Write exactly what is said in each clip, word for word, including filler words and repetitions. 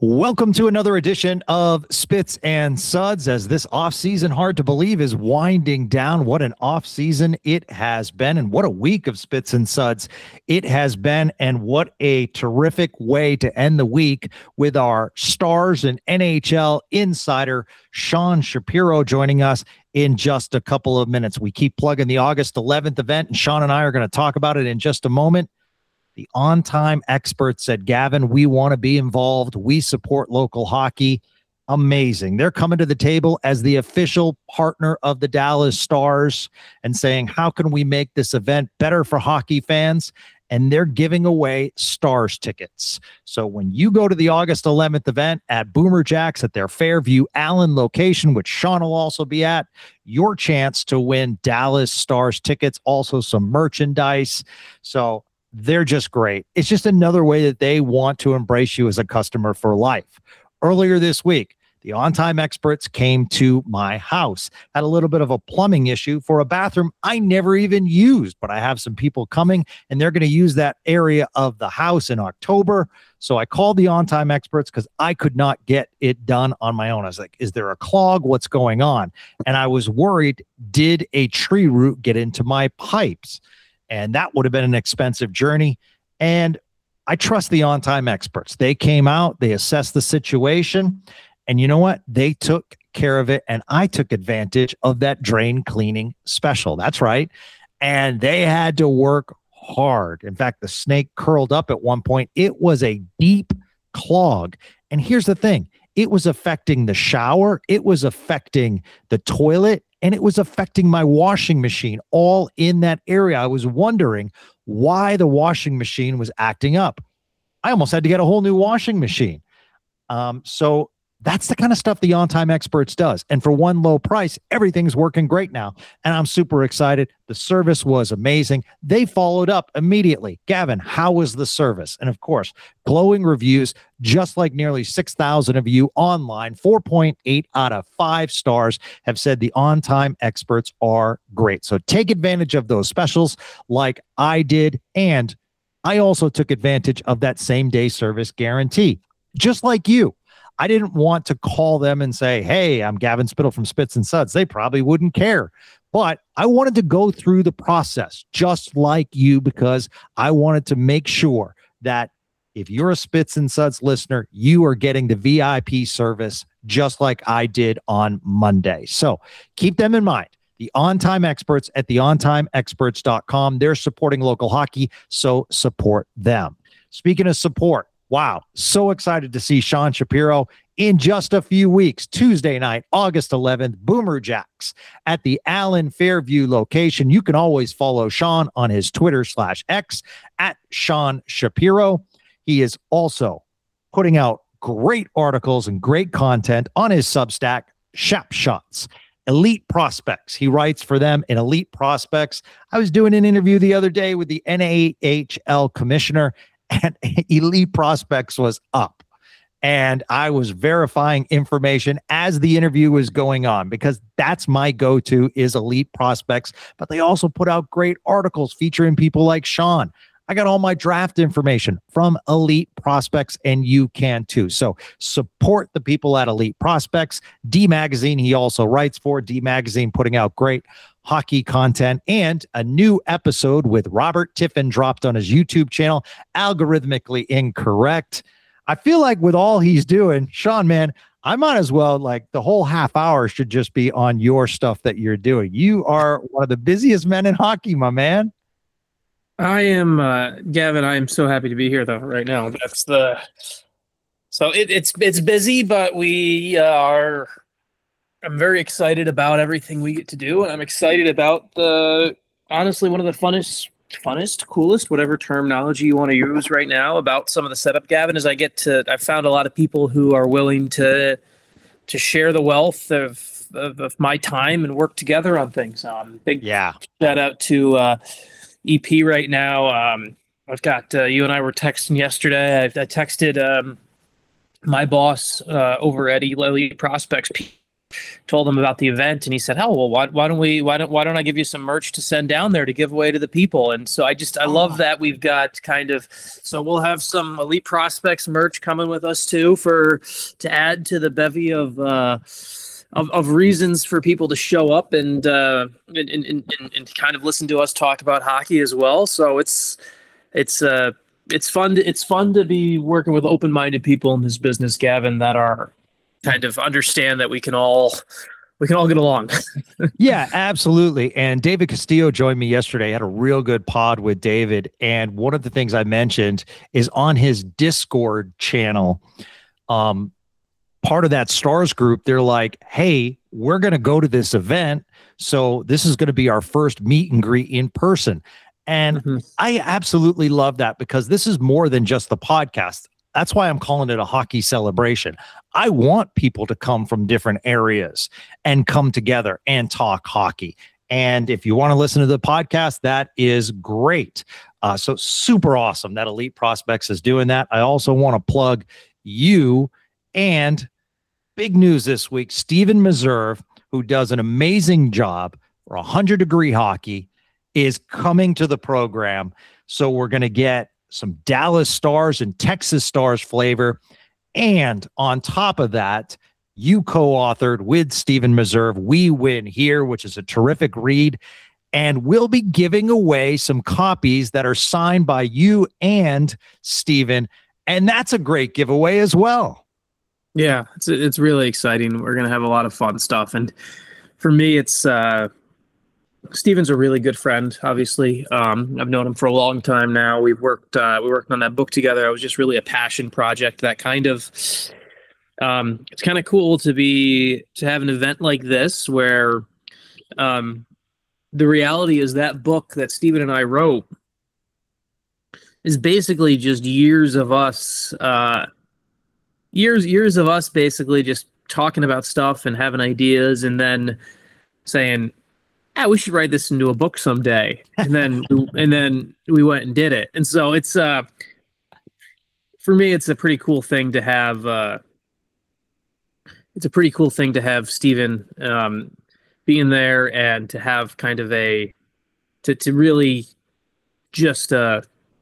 Welcome to another edition of Spits and Suds. As this offseason, hard to believe, is winding down. What an offseason it has been, and what a week of Spits and Suds it has been, and what a terrific way to end the week with our Stars and N H L insider, Sean Shapiro, joining us in just a couple of minutes. We keep plugging the August eleventh event, and Sean and I are going to talk about it in just a moment. The on-time experts said, Gavin, we want to be involved. We support local hockey. Amazing. They're coming to the table as the official partner of the Dallas Stars and saying, how can we make this event better for hockey fans? And they're giving away Stars tickets. So when you go to the August eleventh event at Boomer Jacks at their Fairview Allen location, which Sean will also be at, your chance to win Dallas Stars tickets, also some merchandise. So they're just great. It's just another way that they want to embrace you as a customer for life. Earlier this week, the on-time experts came to my house. Had a little bit of a plumbing issue for a bathroom I never even used, but I have some people coming, and they're going to use that area of the house in October. So I called the on-time experts because I could not get it done on my own. I was like, is there a clog? What's going on? And I was worried, did a tree root get into my pipes? And that would have been an expensive journey. And I trust the on-time experts. They came out, they assessed the situation, and you know what? They took care of it, and I took advantage of that drain cleaning special. That's right. And they had to work hard. In fact, the snake curled up at one point. It was a deep clog. And here's the thing. It was affecting the shower. It was affecting the toilet. And it was affecting my washing machine, all in that area. I was wondering why the washing machine was acting up. I almost had to get a whole new washing machine. Um, so that's the kind of stuff the on-time experts does. And for one low price, everything's working great now. And I'm super excited. The service was amazing. They followed up immediately. Gavin, how was the service? And of course, glowing reviews, just like nearly six thousand of you online. four point eight out of five stars have said the on-time experts are great. So take advantage of those specials like I did. And I also took advantage of that same day service guarantee, just like you. I didn't want to call them and say, hey, I'm Gavin Spittle from Spits and Suds. They probably wouldn't care. But I wanted to go through the process just like you, because I wanted to make sure that if you're a Spits and Suds listener, you are getting the V I P service just like I did on Monday. So keep them in mind. The on-time experts at the on time experts dot com. They're supporting local hockey, so support them. Speaking of support, wow, so excited to see Sean Shapiro in just a few weeks. Tuesday night, August eleventh, Boomer Jacks at the Allen Fairview location. You can always follow Sean on his Twitter slash X at Sean Shapiro. He is also putting out great articles and great content on his Substack, Shap Shots. Elite Prospects. He writes for them in Elite Prospects. I was doing an interview the other day with the N A H L commissioner, and Elite Prospects was up. And I was verifying information as the interview was going on, because that's my go-to is Elite Prospects. But they also put out great articles featuring people like Sean. I got all my draft information from Elite Prospects, and you can too. So support the people at Elite Prospects. D Magazine, he also writes for. D Magazine putting out great hockey content, and a new episode with Robert Tiffin dropped on his YouTube channel, Algorithmically Incorrect. I feel like with all he's doing, Sean, man, I might as well, like, the whole half hour should just be on your stuff that you're doing. You are one of the busiest men in hockey, my man. I am, uh, Gavin. I am so happy to be here, though. Right now, that's the so it, it's it's busy, but we are. I'm very excited about everything we get to do, and I'm excited about the honestly one of the funnest, funnest, coolest, whatever terminology you want to use right now about some of the setup. Gavin, is I get to. I've found a lot of people who are willing to to share the wealth of of, of my time and work together on things. Um, big yeah. shout out to. Uh, E P right now. Um, I've got uh, you and I were texting yesterday. I, I texted um, my boss uh, over at Elite Prospects, told him about the event, and he said, "Oh, well, why, why don't we? Why don't Why don't I give you some merch to send down there to give away to the people?" And so I just I love that we've got kind of so we'll have some Elite Prospects merch coming with us too for to add to the bevy of. Uh, Of, of reasons for people to show up and, uh, and, and, and and kind of listen to us talk about hockey as well. So it's it's uh it's fun to, it's fun to be working with open-minded people in this business, Gavin, that are kind of understand that we can all we can all get along. Yeah, absolutely. And David Castillo joined me yesterday. I had a real good pod with David, and one of the things I mentioned is on his Discord channel. Um, part of that Stars group, they're like, hey, we're going to go to this event. So this is going to be our first meet and greet in person. And mm-hmm. I absolutely love that because this is more than just the podcast. That's why I'm calling it a hockey celebration. I want people to come from different areas and come together and talk hockey. And if you want to listen to the podcast, that is great. Uh, so super awesome that Elite Prospects is doing that. I also want to plug you and big news this week, Steven Meserve, who does an amazing job for one hundred degree hockey, is coming to the program. So we're going to get some Dallas Stars and Texas Stars flavor. And on top of that, you co-authored with Steven Meserve, We Win Here, which is a terrific read. And we'll be giving away some copies that are signed by you and Steven. And that's a great giveaway as well. Yeah, it's it's really exciting. We're going to have a lot of fun stuff. And for me, it's uh, Steven's a really good friend, obviously. Um, I've known him for a long time now. We've worked uh, we worked on that book together. It was just really a passion project. That kind of um, it's kind of cool to be to have an event like this where um, the reality is that book that Steven and I wrote is basically just years of us uh, years years of us basically just talking about stuff and having ideas and then saying, ah, we should write this into a book someday. And then and then we went and did it. And so it's uh for me it's a pretty cool thing to have uh it's a pretty cool thing to have Steven um being there and to have kind of a to to really just uh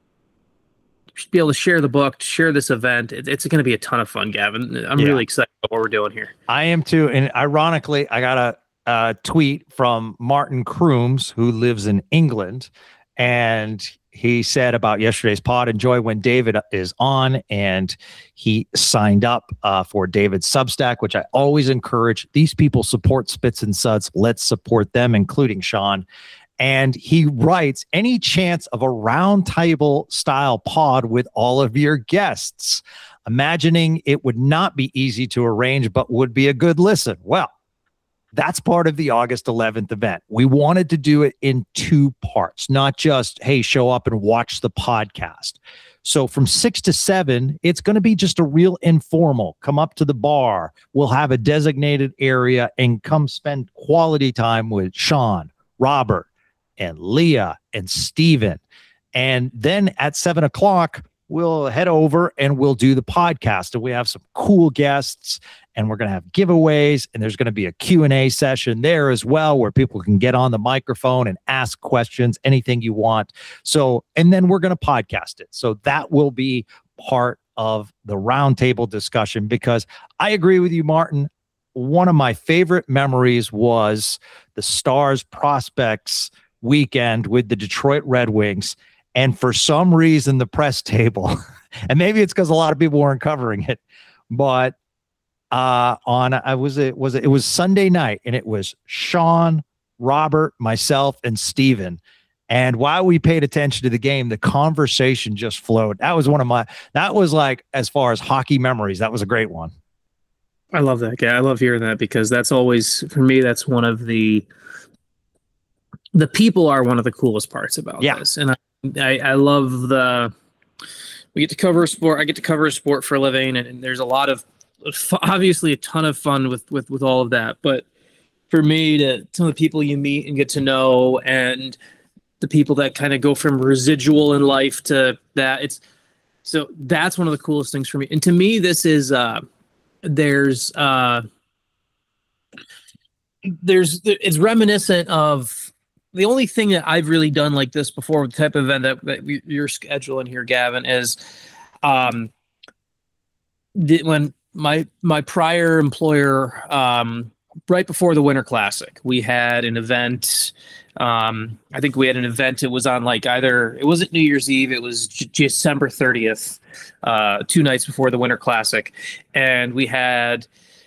be able to share the book, share this event. It, it's going to be a ton of fun, Gavin. I'm yeah. really excited about what we're doing here. I am too. And ironically, I got a, a tweet from Martin Crooms, who lives in England. And he said about yesterday's pod, enjoy when David is on. And he signed up uh, for David's Substack, which I always encourage. These people support Spits and Suds. Let's support them, including Sean. And he writes, any chance of a round table style pod with all of your guests? Imagining it would not be easy to arrange, but would be a good listen. Well, that's part of the August eleventh event. We wanted to do it in two parts, not just, hey, show up and watch the podcast. So from six to seven, it's going to be just a real informal, come up to the bar. We'll have a designated area and come spend quality time with Sean, Robert, and Leah and Steven. And then at seven o'clock, we'll head over and we'll do the podcast. And we have some cool guests and we're going to have giveaways. And there's going to be a Q and A session there as well, where people can get on the microphone and ask questions, anything you want. So, and then we're going to podcast it. So that will be part of the roundtable discussion, because I agree with you, Martin. One of my favorite memories was the Stars Prospects weekend with the Detroit Red Wings. And for some reason, the press table, and maybe it's because a lot of people weren't covering it, but uh, on, I was, it was, it was Sunday night, and it was Sean, Robert, myself, and Steven. And while we paid attention to the game, the conversation just flowed. That was one of my, that was like, as far as hockey memories, that was a great one. I love that. Yeah, I love hearing that, because that's always, for me, that's one of the, the people are one of the coolest parts about yeah. this. And I, I, I love the, we get to cover a sport. I get to cover a sport for a living, and, and there's a lot of, obviously a ton of fun with, with, with all of that. But for me, to some of the people you meet and get to know, and the people that kind of go from residual in life to that, it's, so that's one of the coolest things for me. And to me, this is, uh, there's, uh, there's it's reminiscent of the only thing that I've really done like this before, the type of event that, that you're scheduling here, Gavin, is um the, when my my prior employer, um right before the Winter Classic, we had an event. Um, I think we had an event. It was on like either it wasn't New Year's Eve. It was J- December thirtieth, uh, two nights before the Winter Classic, and we had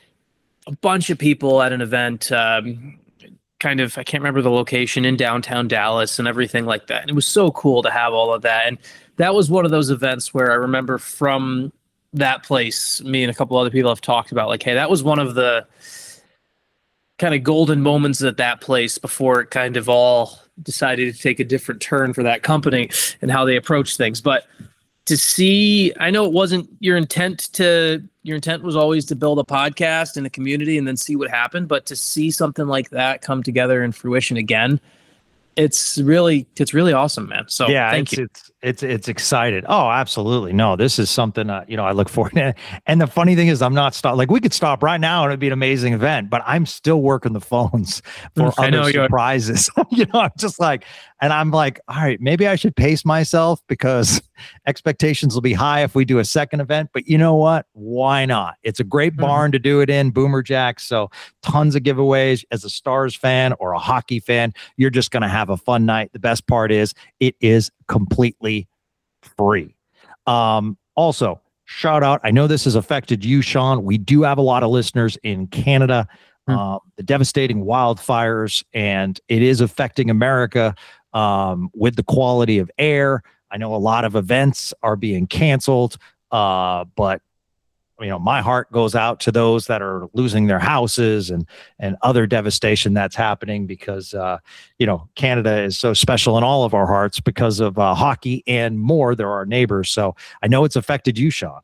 a bunch of people at an event. Um, kind of, I can't remember the location, in downtown Dallas and everything like that. And it was so cool to have all of that. And that was one of those events where I remember from that place, me and a couple other people have talked about like, hey, that was one of the kind of golden moments at that place before it kind of all decided to take a different turn for that company and how they approach things. But to see, I know it wasn't your intent to, your intent was always to build a podcast in a community and then see what happened. But to see something like that come together in fruition again, it's really, it's really awesome, man. So yeah, thank it's, you. it's, it's, it's excited. Oh, absolutely. No, this is something, uh, you know, I look forward to. And the funny thing is I'm not stop like we could stop right now and it'd be an amazing event, but I'm still working the phones for I other know, surprises. You know, I'm just like, and I'm like, all right, maybe I should pace myself because expectations will be high if we do a second event, but you know what? Why not? It's a great barn mm-hmm. to do it in, Boomer Jacks. So tons of giveaways. As a Stars fan or a hockey fan, you're just going to have a fun night. The best part is it is completely free. Um, also, shout out. I know this has affected you, Sean. We do have a lot of listeners in Canada. Mm. Um, the devastating wildfires, and it is affecting America um, with the quality of air. I know a lot of events are being canceled, uh, but you know, my heart goes out to those that are losing their houses and and other devastation that's happening because uh, you know, Canada is so special in all of our hearts because of uh, hockey and more. They're our neighbors, so I know it's affected you, Sean.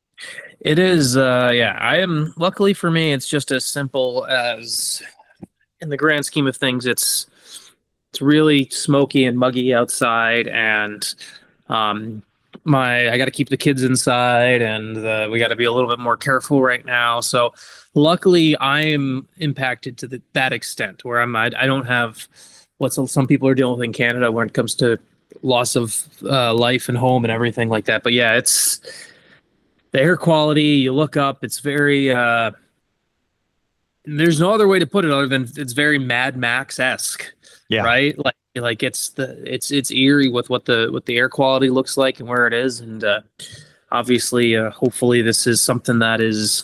It is, uh, yeah. I am luckily for me, it's just as simple as, in the grand scheme of things, it's it's really smoky and muggy outside, and um, my I got to keep the kids inside, and uh, we got to be a little bit more careful right now. So, luckily, I'm impacted to the, that extent where I'm I, I don't have what some people are dealing with in Canada when it comes to loss of uh, life and home and everything like that. But yeah, it's. The air quality, you look up, it's very, uh, there's no other way to put it other than it's very Mad Max-esque, yeah. Right? Like, like it's the, it's, it's eerie with what the, what the air quality looks like and where it is. And, uh, obviously, uh, hopefully this is something that is,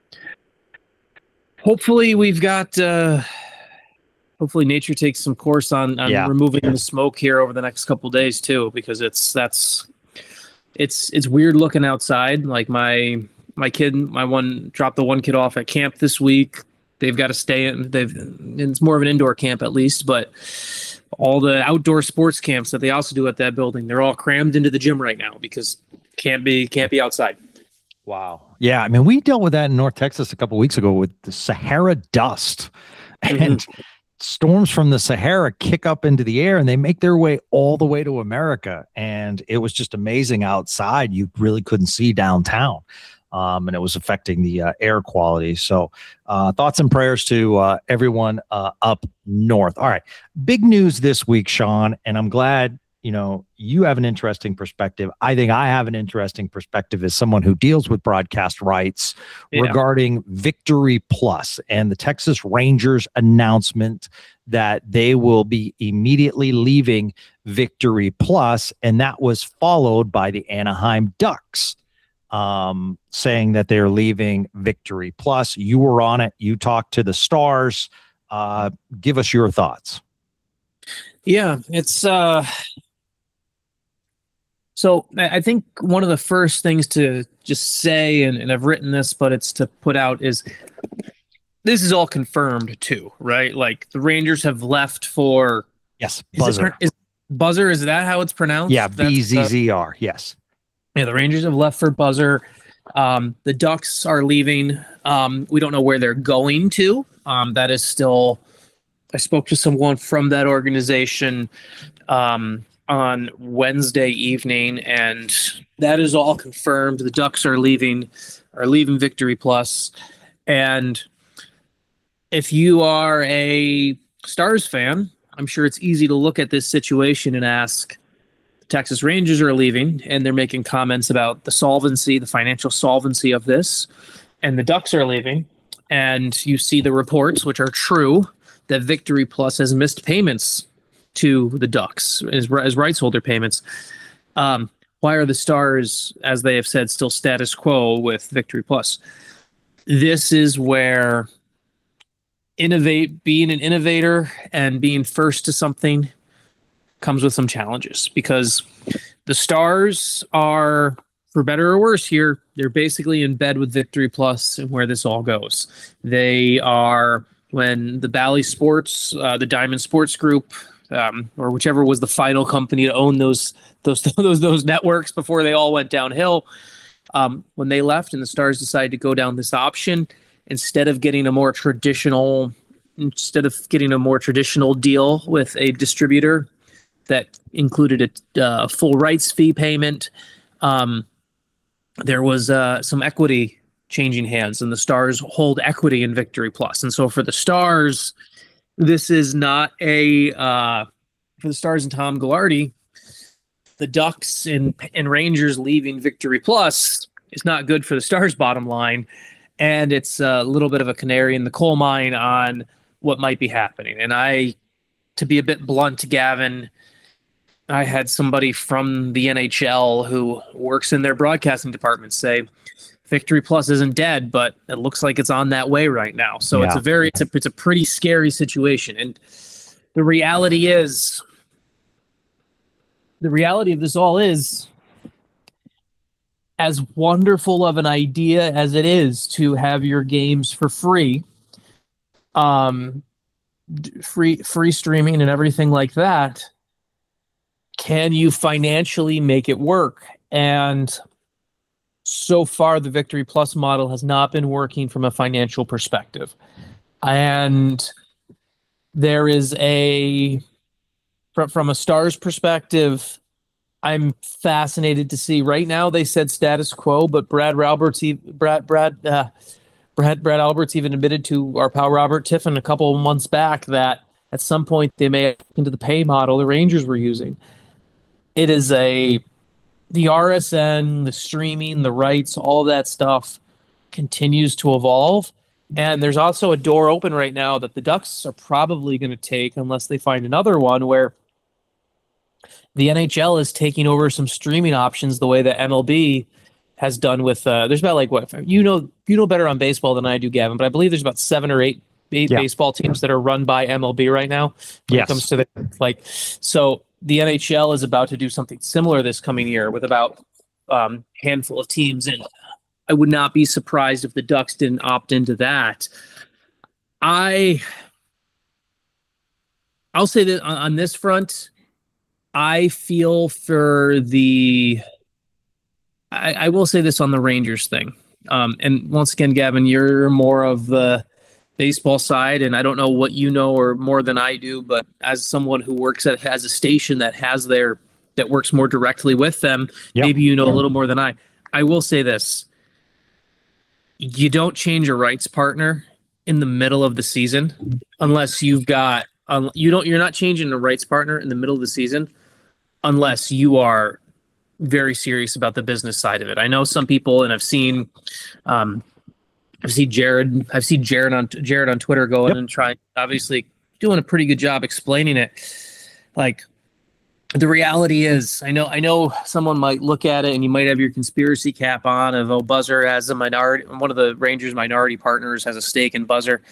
hopefully we've got, uh, hopefully nature takes some course on, on yeah. removing the smoke here over the next couple of days too, because it's, that's, It's it's weird looking outside. Like my my kid, my one dropped the one kid off at camp this week. They've got to stay in. They've it's more of an indoor camp at least, but all the outdoor sports camps that they also do at that building, they're all crammed into the gym right now because can't be can't be outside. Wow. Yeah, I mean, we dealt with that in North Texas a couple of weeks ago with the Sahara dust, and mm-hmm. storms from the Sahara kick up into the air and they make their way all the way to America. And it was just amazing outside. You really couldn't see downtown. Um, and it was affecting the uh, air quality. So uh, thoughts and prayers to uh, everyone uh, up north. All right. Big news this week, Sean, and I'm glad, you know, you have an interesting perspective. I think I have an interesting perspective as someone who deals with broadcast rights yeah. regarding Victory Plus and the Texas Rangers announcement that they will be immediately leaving Victory Plus, and that was followed by the Anaheim Ducks um, saying that they're leaving Victory Plus. You were on it. You talked to the Stars. Uh, give us your thoughts. Yeah, it's uh So I think one of the first things to just say, and, and I've written this, but it's to put out, is this is all confirmed too, right? Like the Rangers have left for yes, Buzzer. Is, it, is Buzzer? Is that how it's pronounced? Yeah, B Z Z R. Yes. Yeah, the Rangers have left for Buzzer. Um, the Ducks are leaving. Um, we don't know where they're going to. Um, that is still. I spoke to someone from that organization. Um, on Wednesday evening, and that is all confirmed. The Ducks are leaving, are leaving Victory Plus, and if you are a Stars fan, I'm sure it's easy to look at this situation and ask, the Texas Rangers are leaving, and they're making comments about the solvency, the financial solvency of this, and the Ducks are leaving, and you see the reports, which are true, that Victory Plus has missed payments to the Ducks as, as rights holder payments. Um, why are the Stars, as they have said, still status quo with Victory Plus? This is where innovate, being an innovator and being first to something comes with some challenges, because the Stars are, for better or worse here, they're basically in bed with Victory Plus and where this all goes. They are, when the Bally Sports, uh, the Diamond Sports Group, um, or whichever was the final company to own those those those those networks before they all went downhill, um, when they left and the Stars decided to go down this option, instead of getting a more traditional, instead of getting a more traditional deal with a distributor that included a uh, full rights fee payment, um, there was uh, some equity changing hands, and the Stars hold equity in Victory Plus. And so for the Stars, this is not a uh, for the Stars and Tom Gaglardi, the Ducks and and Rangers leaving Victory Plus is not good for the Stars' bottom line, and it's a little bit of a canary in the coal mine on what might be happening. And I, to be a bit blunt, Gavin, I had somebody from the N H L who works in their broadcasting department say Victory Plus isn't dead, but it looks like it's on that way right now. So yeah. it's a very, it's a, it's a pretty scary situation. And the reality is, the reality of this all is, as wonderful of an idea as it is to have your games for free, um, free, free streaming and everything like that, can you financially make it work? And so far, the Victory Plus model has not been working from a financial perspective. And there is a, from, from a Stars perspective, I'm fascinated to see. Right now, they said status quo, but Brad Alberts, Brad Brad uh, Brad Brad Alberts even admitted to our pal Robert Tiffin a couple of months back that at some point they may look into the pay model the Rangers were using. It is a the R S N, the streaming, the rights, all that stuff continues to evolve. And there's also a door open right now that the Ducks are probably going to take, unless they find another one, where the N H L is taking over some streaming options the way that M L B has done with, uh, there's about like, what, you know, you know better on baseball than I do, Gavin, but I believe there's about seven or eight ba- yeah. baseball teams that are run by M L B right now. When yes. it comes to the, like, so the N H L is about to do something similar this coming year with about a um, handful of teams. And I would not be surprised if the Ducks didn't opt into that. I, I'll say that on, on this front, I feel for the, I, I will say this on the Rangers thing. Um, and once again, Gavin, you're more of the baseball side, and I don't know what you know or more than I do, but as someone who works at, has a station that has their, that works more directly with them, yep. maybe you know a little more than I. I will say this. You don't change a rights partner in the middle of the season unless you've got, um, you don't, you're not changing a rights partner in the middle of the season unless you are very serious about the business side of it. I know some people, and I've seen, um, I've seen Jared, I've seen Jared on Jared on Twitter going yep. and trying, obviously doing a pretty good job explaining it. Like, the reality is, I know, I know someone might look at it and you might have your conspiracy cap on of, oh, Buzzer as a minority, one of the Rangers minority partners has a stake in Buzzer.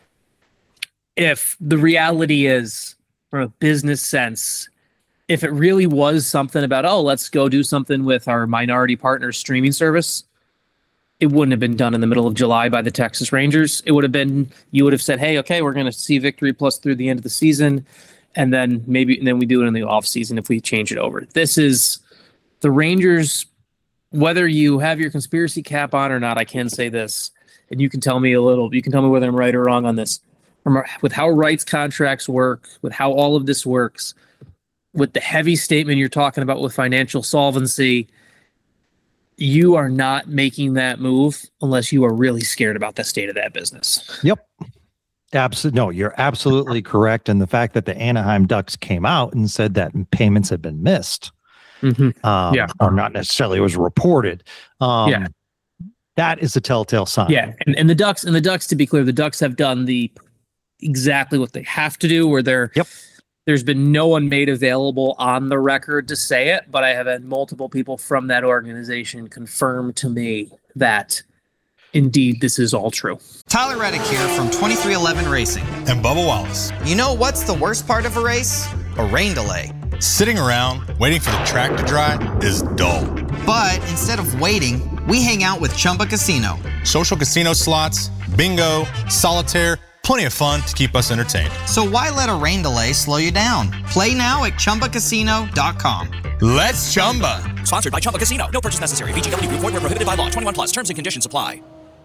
If the reality is, from a business sense, if it really was something about, oh, let's go do something with our minority partner streaming service, it wouldn't have been done in the middle of July by the Texas Rangers. It would have been, you would have said, hey, okay, we're going to see Victory Plus through the end of the season. And then maybe, and then we do it in the off season if we change it over. This is the Rangers, whether you have your conspiracy cap on or not, I can say this, and you can tell me a little, you can tell me whether I'm right or wrong on this. From, with how rights contracts work, with how all of this works, with the heavy statement you're talking about with financial solvency, you are not making that move unless you are really scared about the state of that business. Yep. Absolutely. No, you're absolutely correct. And the fact that the Anaheim Ducks came out and said that payments had been missed, mm-hmm. um, yeah. or not necessarily was reported. Um, yeah. That is a telltale sign. Yeah. And, and the Ducks, and the Ducks, to be clear, the Ducks have done the exactly what they have to do, where they're, yep. there's been no one made available on the record to say it, but I have had multiple people from that organization confirm to me that indeed this is all true. Tyler Reddick here from twenty-three eleven Racing. And Bubba Wallace. You know what's the worst part of a race? A rain delay. Sitting around waiting for the track to dry is dull. But instead of waiting, we hang out with Chumba Casino. Social casino slots, bingo, solitaire, plenty of fun to keep us entertained. So why let a rain delay slow you down? Play now at Chumba Casino dot com. Let's Chumba. Sponsored by Chumba Casino. No purchase necessary. V G W Group. Void where prohibited by law. twenty-one plus. Terms and conditions apply.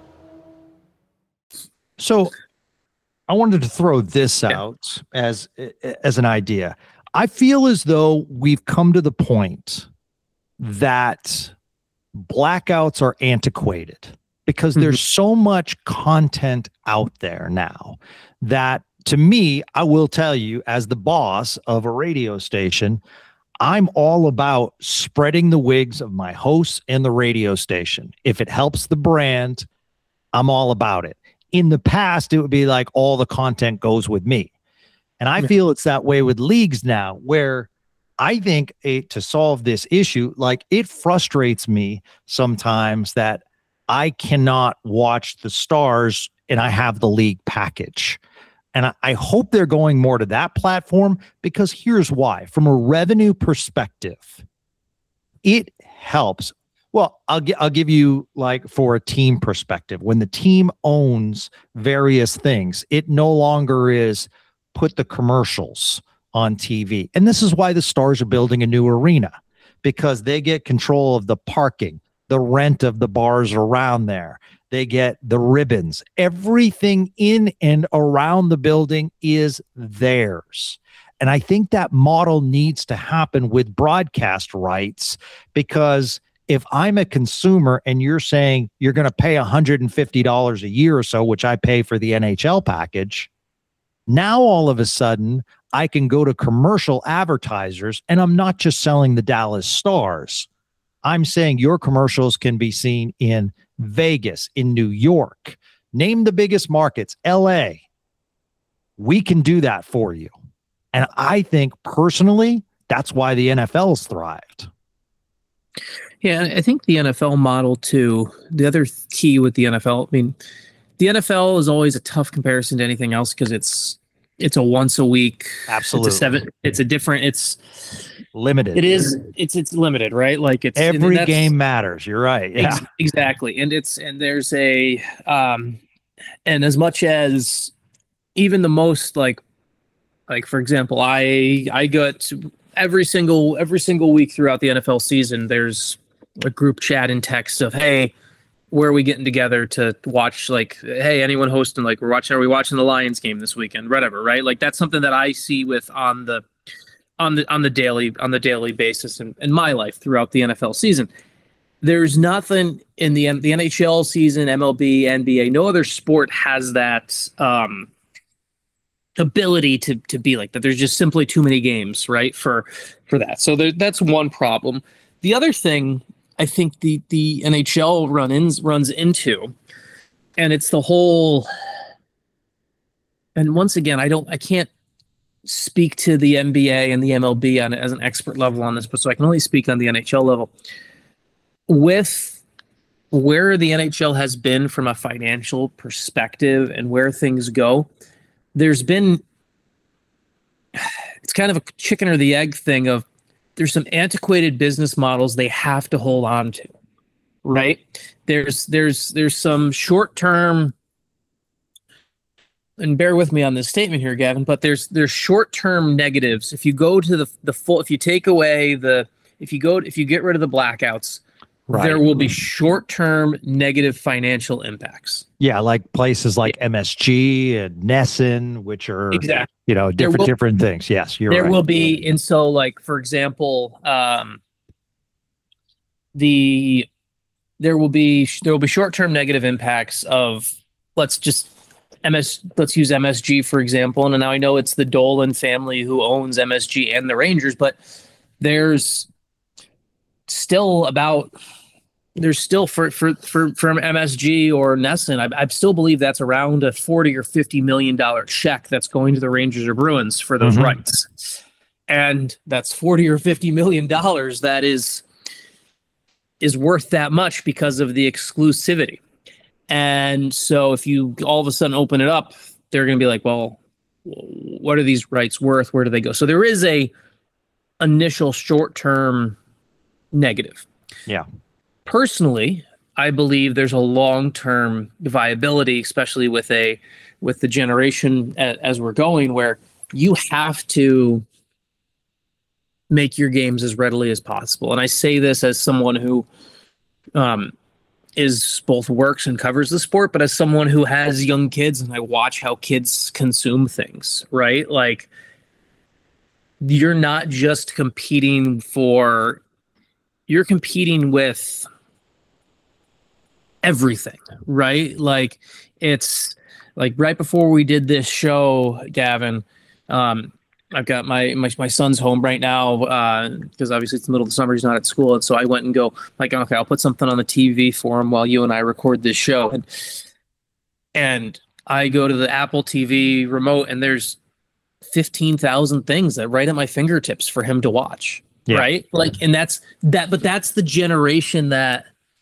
So I wanted to throw this out yeah. as as an idea. I feel as though we've come to the point that blackouts are antiquated because mm-hmm. there's so much content out there now that, to me, I will tell you, as the boss of a radio station, I'm all about spreading the wigs of my hosts and the radio station. If it helps the brand, I'm all about it. In the past, it would be like all the content goes with me. And I yeah. feel it's that way with leagues now, where I think a, to solve this issue, like it frustrates me sometimes that I cannot watch the Stars and I have the league package. And I, I hope they're going more to that platform, because here's why. From a revenue perspective, it helps. Well, I'll, gi- I'll give you, like, for a team perspective, when the team owns various things, it no longer is put the commercials on T V. And this is why the Stars are building a new arena, because they get control of the parking, the rent of the bars around there. They get the ribbons. Everything in and around the building is theirs. And I think that model needs to happen with broadcast rights, because if I'm a consumer and you're saying you're going to pay one hundred fifty dollars a year or so, which I pay for the N H L package, now all of a sudden I can go to commercial advertisers and I'm not just selling the Dallas Stars. I'm saying your commercials can be seen in Vegas, in New York. Name the biggest markets, L A. We can do that for you. And I think personally, that's why the N F L's thrived. Yeah, I think the N F L model too, the other key with the N F L, I mean, the N F L is always a tough comparison to anything else because it's it's a once a week. Absolutely. It's a seven, it's a different, it's limited. It is, it's it's limited, right? Like it's every game matters. You're right. Yeah. Ex- exactly. And it's and there's a um and as much as even the most like like for example, I I got every single every single week throughout the N F L season, there's a group chat and text of, hey, where are we getting together to watch? Like, hey, anyone hosting? Like, we're watching. Are we watching the Lions game this weekend? Whatever, right? Like, that's something that I see with on the on the on the daily on the daily basis in, in my life throughout the N F L season. There's nothing in the the N H L season, M L B, N B A. No other sport has that um, ability to to be like that. There's just simply too many games, right? For for that. So there, that's one problem. The other thing I think the the N H L run ins runs into, and it's the whole. And once again, I don't, I can't speak to the N B A and the M L B on as an expert level on this, but so I can only speak on the N H L level. With where the N H L has been from a financial perspective and where things go, there's been, it's kind of a chicken or the egg thing of, there's some antiquated business models they have to hold on to, right? There's there's there's some short-term, and bear with me on this statement here, Gavin, but there's there's short-term negatives. If you go to the the full, if you take away the, if you go, if you get rid of the blackouts, right, there will be short-term negative financial impacts. Yeah, like places like M S G and Nesson, which are exactly. you know different will, different things. Yes, you're there right. will be, and so like for example, um, the there will be there will be short-term negative impacts of, let's just M S, let's use M S G for example. And now I know it's the Dolan family who owns M S G and the Rangers, but there's still about, there's still for, for, for, from M S G or Nesson, I, I still believe that's around a forty or fifty million dollar check that's going to the Rangers or Bruins for those mm-hmm. rights. And that's forty or fifty million dollars that is, is worth that much because of the exclusivity. And so if you all of a sudden open it up, they're going to be like, well, what are these rights worth? Where do they go? So there is a initial short-term negative. Yeah. Personally, I believe there's a long-term viability, especially with a with the generation as, as we're going, where you have to make your games as readily as possible. And I say this as someone who um, is both works and covers the sport, but as someone who has young kids and I watch how kids consume things, right? Like, you're not just competing for, you're competing with everything, right? Like, it's like right before we did this show, Gavin, um, I've got my, my, my son's home right now because uh, obviously it's the middle of the summer. He's not at school. And so I went and go like, okay, I'll put something on the T V for him while you and I record this show. And, and I go to the Apple T V remote and there's fifteen thousand things that right at my fingertips for him to watch. Yeah. Right. Like, and that's that, but that's the generation that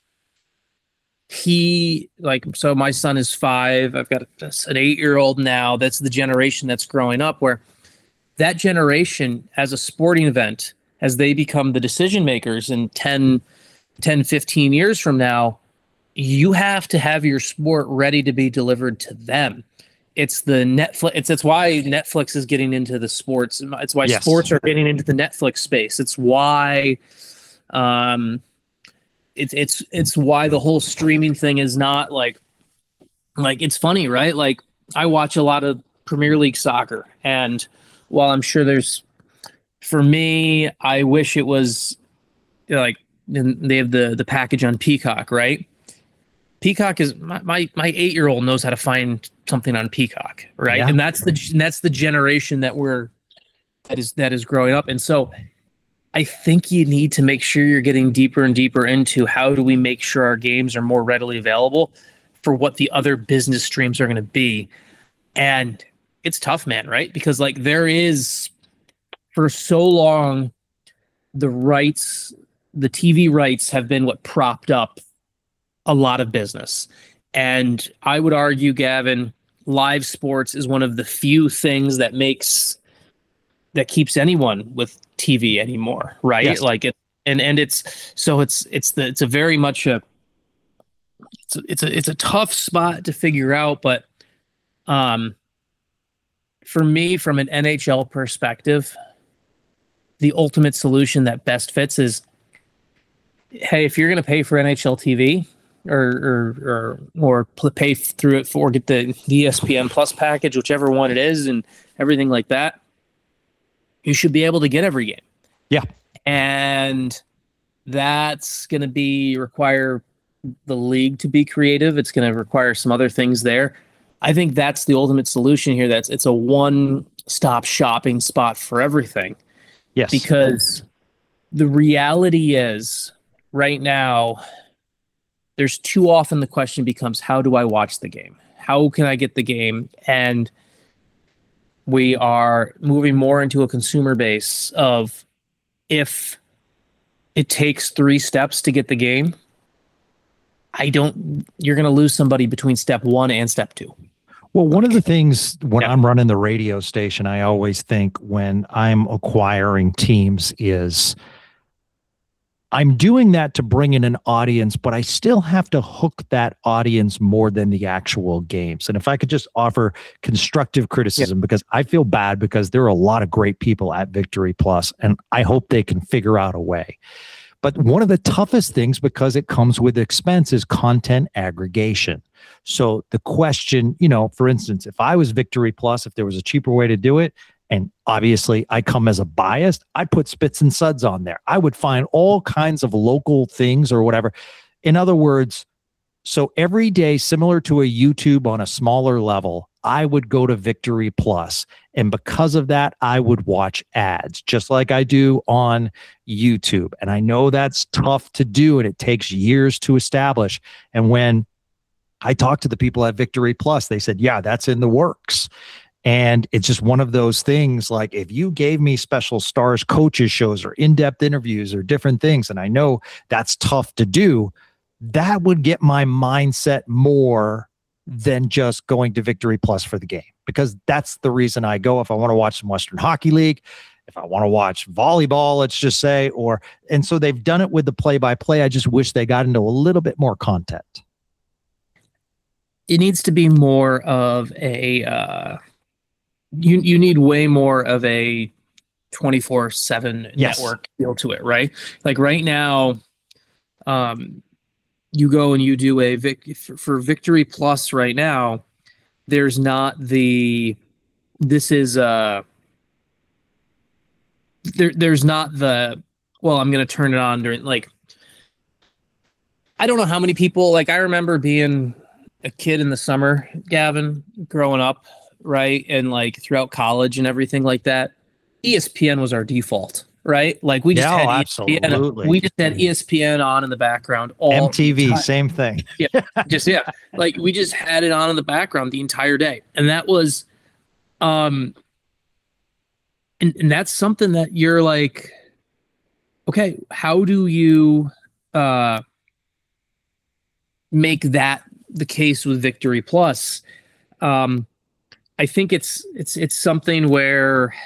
he like, so my son is five. I've got a, an eight-year-old now. That's the generation that's growing up where that generation as a sporting event, as they become the decision makers in ten, fifteen years from now, you have to have your sport ready to be delivered to them. It's the Netflix. It's that's why Netflix is getting into the sports. It's why yes. sports are getting into the Netflix space. It's why, um, it's it's it's why the whole streaming thing is not like, like it's funny, right? Like I watch a lot of Premier League soccer, and while I'm sure there's, for me, I wish it was like they have the the package on Peacock, right? Peacock is my my, my eight-year-old knows how to find something on Peacock, right? Yeah. And that's the and that's the generation that we're that is that is growing up. And so I think you need to make sure you're getting deeper and deeper into how do we make sure our games are more readily available for what the other business streams are going to be. And it's tough, man, right? Because like there is for so long the rights, the T V rights have been what propped up a lot of business. And I would argue, Gavin, live sports is one of the few things that makes that keeps anyone with T V anymore, right? Yes. Like it, and and it's so it's it's the it's a very much a it's a, it's a it's a tough spot to figure out, but um, for me, from an N H L perspective, the ultimate solution that best fits is, hey, if you're going to pay for N H L T V. Or, or or or pay through it for get the E S P N Plus package, whichever one it is, and everything like that, you should be able to get every game. Yeah, and that's going to be require the league to be creative. It's going to require some other things there. I think that's the ultimate solution here. That's it's a one-stop shopping spot for everything. Yes, because the reality is right now, there's too often the question becomes, how do I watch the game? How can I get the game? And we are moving more into a consumer base of if it takes three steps to get the game, I don't, you're going to lose somebody between step one and step two. Well, one of the things when yeah. I'm running the radio station, I always think when I'm acquiring teams is, I'm doing that to bring in an audience, but I still have to hook that audience more than the actual games. And if I could just offer constructive criticism, yeah. because I feel bad because there are a lot of great people at Victory Plus, and I hope they can figure out a way. But one of the toughest things, because it comes with expense, is content aggregation. So the question, you know, for instance, if I was Victory Plus, if there was a cheaper way to do it, and obviously I come as a bias, I put Spits and Suds on there. I would find all kinds of local things or whatever. In other words, So every day, similar to a YouTube on a smaller level, I would go to Victory Plus. And because of that, I would watch ads just like I do on YouTube. And I know that's tough to do and it takes years to establish. And when I talked to the people at Victory Plus, they said, yeah, that's in the works. And it's just one of those things, like if you gave me special stars coaches shows or in-depth interviews or different things, and I know that's tough to do, that would get my mindset more than just going to Victory Plus for the game, because that's the reason I go. If I want to watch some Western Hockey League, if I want to watch volleyball, let's just say, or, and so they've done it with the play-by-play. I just wish they got into a little bit more content. It needs to be more of a, uh, you, you need way more of a twenty-four seven Yes. network feel to it, right? Like right now, um, you go and you do a Vic for, for Victory Plus right now. There's not the, this is uh there. There's not the, well, I'm going to turn it on during, like, I don't know how many people, like I remember being a kid in the summer, Gavin, growing up, right? And like throughout college and everything like that, E S P N was our default. Right, like we just Yeah, had oh, E S P N, absolutely. we just had E S P N on in the background. All M T V, the time. same thing. Yeah, just yeah, like we just had it on in the background the entire day, and that was, um, and and that's something that you're like, okay, how do you, uh, make that the case with Victory Plus? Um, I think it's it's it's something where.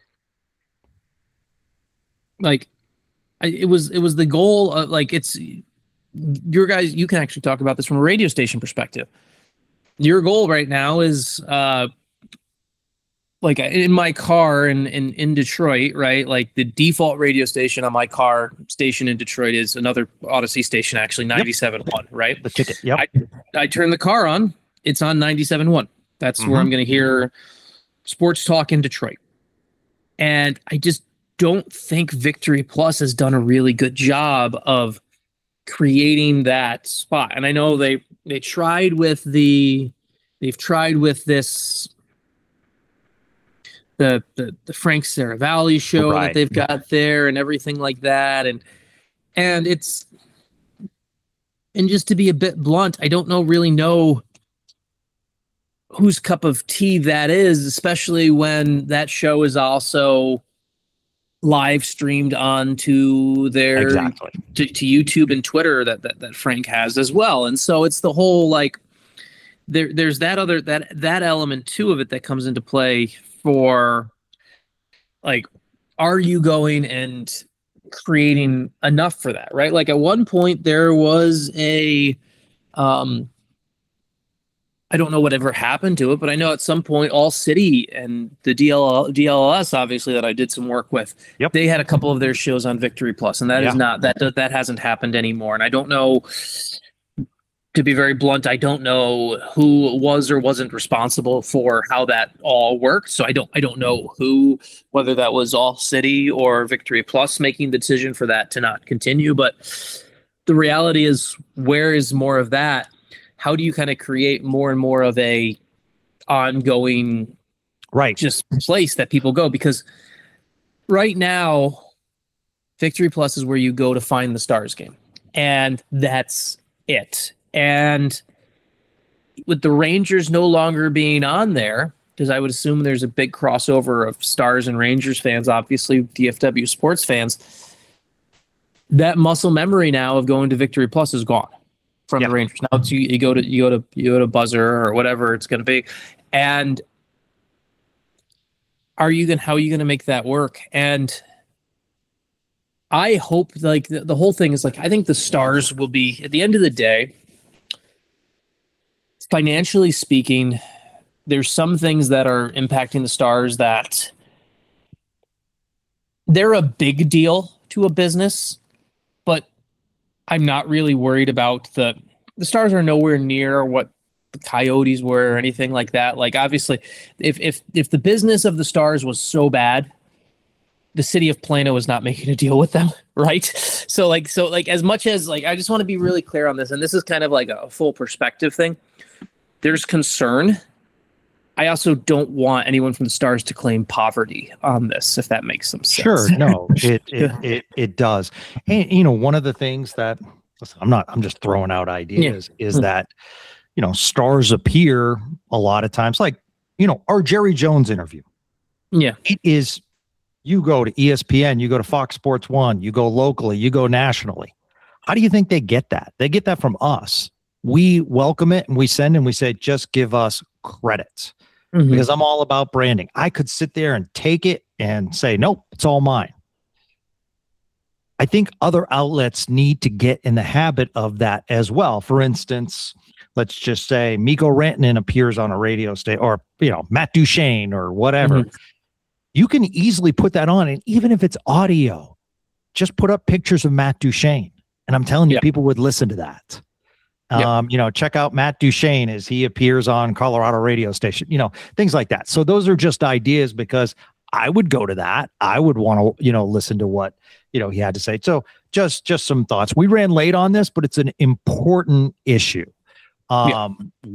Like, I, it was it was the goal of, like, it's your guys. You can actually talk about this from a radio station perspective. Your goal right now is, uh, like in my car in, in in Detroit, right? Like the default radio station on my car station in Detroit is another Odyssey station, actually ninety-seven point one, right? The ticket. Yep. I, I turn the car on, it's on ninety-seven point one. That's mm-hmm. where I'm going to hear sports talk in Detroit, and I just don't think Victory Plus has done a really good job of creating that spot. And I know they they tried with the they've tried with this the the, the Frank Saravalli show right. that they've got there and everything like that. And and it's and just to be a bit blunt, I don't know really know whose cup of tea that is, especially when that show is also live streamed onto their exactly. to, to YouTube and Twitter that, that that Frank has as well. And so it's the whole, like, there there's that other that that element too of it that comes into play for, like, are you going and creating enough for that, right? Like at one point there was a um I don't know whatever happened to it, but I know at some point All City and the D L D L S, obviously, that I did some work with, yep. they had a couple of their shows on Victory Plus, and that yeah. is not that that hasn't happened anymore. And I don't know, to be very blunt, I don't know who was or wasn't responsible for how that all worked. So I don't I don't know who, whether that was All City or Victory Plus making the decision for that to not continue. But the reality is, where is more of that? How do you kind of create more and more of a ongoing, right, just place that people go? Because right now, Victory Plus is where you go to find the Stars game, and that's it. And with the Rangers no longer being on there, because I would assume there's a big crossover of Stars and Rangers fans, obviously D F W sports fans, that muscle memory now of going to Victory Plus is gone. From yep. the Rangers. Now it's you, you go to you go to you go to Buzzer or whatever it's going to be, and are you going how are you going to make that work? And I hope, like, the, the whole thing is, like, I think the Stars will be, at the end of the day, financially speaking, there's some things that are impacting the Stars that they're a big deal to a business, but I'm not really worried about the the Stars are nowhere near what the Coyotes were or anything like that. Like, obviously, if if if the business of the Stars was so bad, the city of Plano is not making a deal with them, right? So like, so like, as much as like, I just want to be really clear on this, and this is kind of like a full perspective thing. There's concern. I also don't want anyone from the Stars to claim poverty on this, if that makes some sense. Sure, no, it it it, it does. And you know, one of the things that listen, I'm not, I'm just throwing out ideas, yeah. is mm-hmm. that you know, stars appear a lot of times, like you know, our Jerry Jones interview. Yeah, it is. You go to E S P N, you go to Fox Sports One, you go locally, you go nationally. How do you think they get that? They get that from us. We welcome it and we send and we say, just give us credit, mm-hmm. because I'm all about branding. I could sit there and take it and say, nope, it's all mine. I think other outlets need to get in the habit of that as well. For instance, let's just say Mikko Rantanen appears on a radio station, or, you know, Matt Duchene or whatever. Mm-hmm. You can easily put that on, and even if it's audio, just put up pictures of Matt Duchene. And I'm telling you, yeah. people would listen to that. Yeah. Um, you know, check out Matt Duchene as he appears on Colorado radio station, you know, things like that. So those are just ideas, because I would go to that. I would want to, you know, listen to what, you know, he had to say. So just, just some thoughts. We ran late on this, but it's an important issue. Um, yeah.